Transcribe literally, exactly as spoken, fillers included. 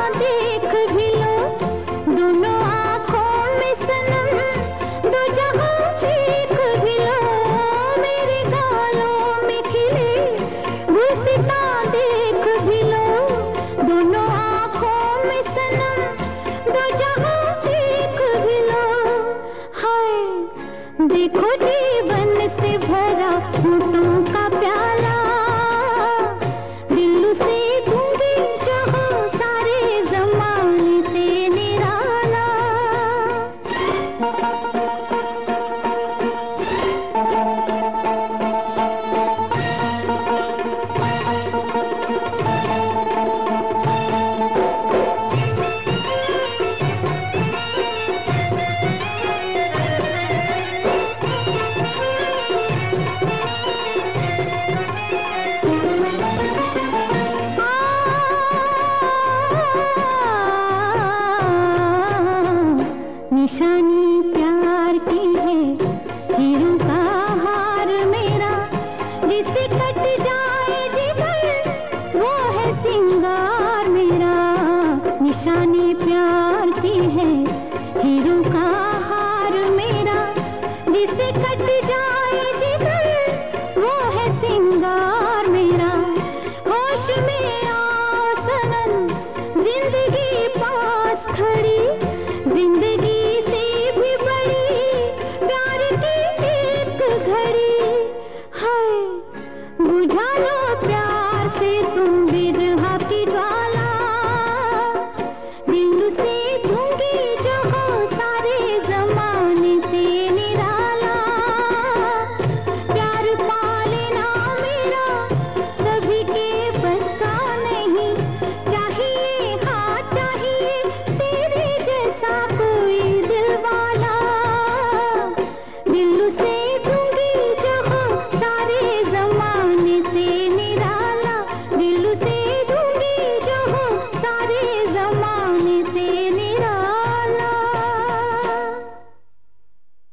देख भी लो, दोनों आँखों में सनम, दो जहां देख भी लो। मेरे गालों में खिले गुलसिता देख भी लो, दोनों आँखों में सनम, दो जहां देख भी लो। हाय देखो जीवन से भरा होठों का प्याला, दिल से दूंगी जहां सारे जमाने से निराला। निशान